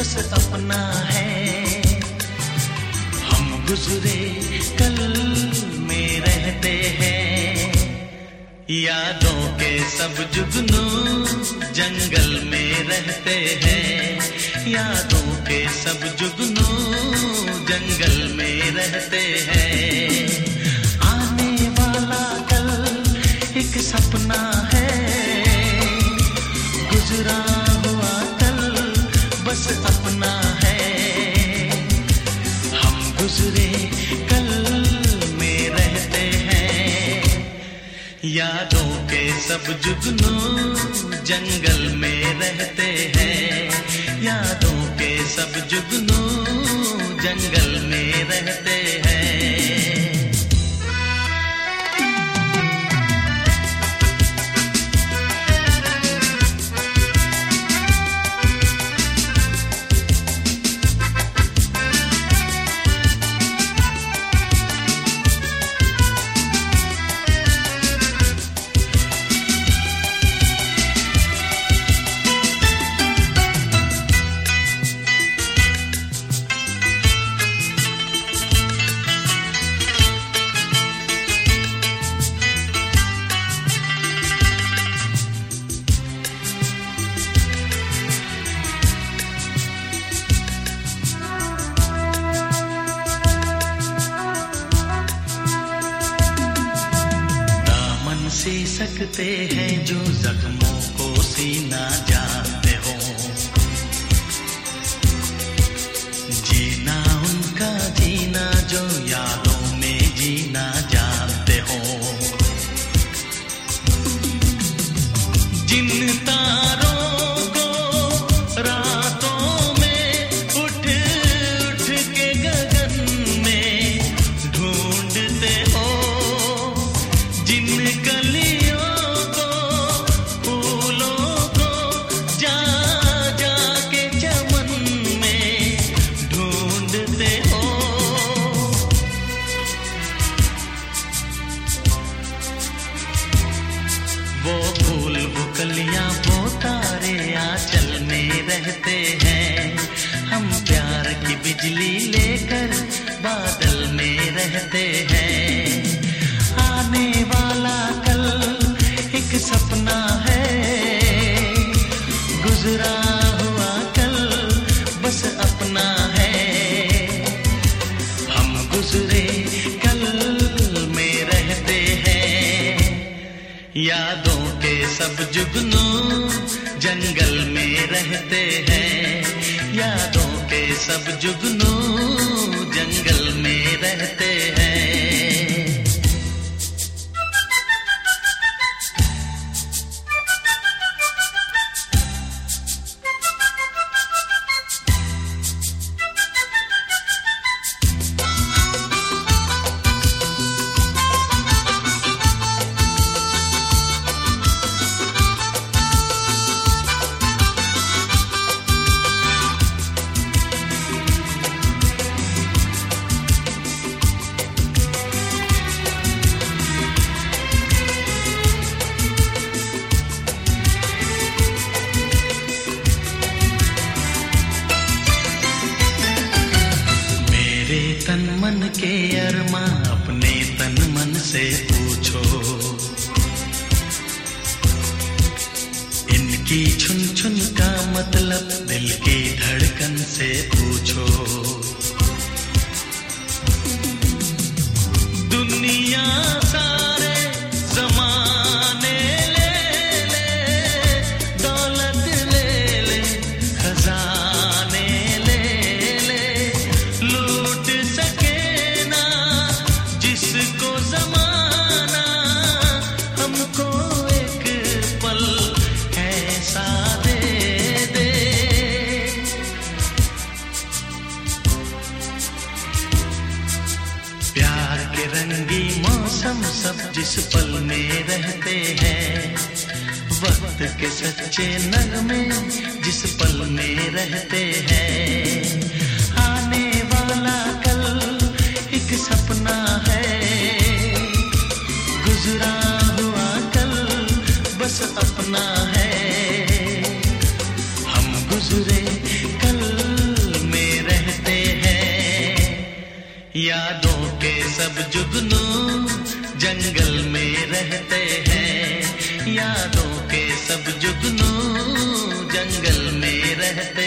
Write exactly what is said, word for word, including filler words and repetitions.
बस अपना है। हम गुजरे कल में रहते हैं, यादों के सब जुगनू जंगल में रहते हैं। यादों के सब जुगनू जंगल में रहते हैं। आने वाला कल एक सपना है, गुजरा हुआ कल बस अपना है। हम गुजरे कल में रहते हैं, यादों के सब जुगनू जंगल में रहते हैं। यादों के सब जुगनू जंगल में रहते हैं। से सकते हैं जो जख्मों को सीना जानते हो, जीना उनका जीना जो यादों में जीना जानते हो। जिन तारों को रातों में उठ उठ के गगन में ढूंढते हो, जिन कलियों को फूलों को जा जा के चमन में ढूंढते हो, वो फूल वो कलियां वो तारे आंचल में रहते हैं। हम प्यार की बिजली लेकर बादल में रहते हैं। आने वाला कल एक सपना है, गुजरा हुआ कल बस अपना है। हम गुजरे कल में रहते हैं, यादों के सब जुगनू जंगल में रहते हैं। यादों के सब जुगनू जंगल में रहते हैं। तन मन के अरमा अपने तन मन से पूछो, इनकी छुन छुन का मतलब दिल की धड़कन से पूछो। दुनिया सारे ज़माने ले ले, दौलत ले ले, खजाने ले ले, लूट सके ना जिसको ज़माना, हमको एक पल ऐसा दे दे। प्यार के रंगी मौसम सब जिस पल में रहते हैं, वक्त के सच्चे नगमे जिस पल में रहते हैं। आने वाला कल एक सपना है, गुजरा हुआ कल बस अपना है। हम गुजरे कल यादों के सब जुगनू जंगल में रहते हैं, यादों के सब जुगनू जंगल में रहते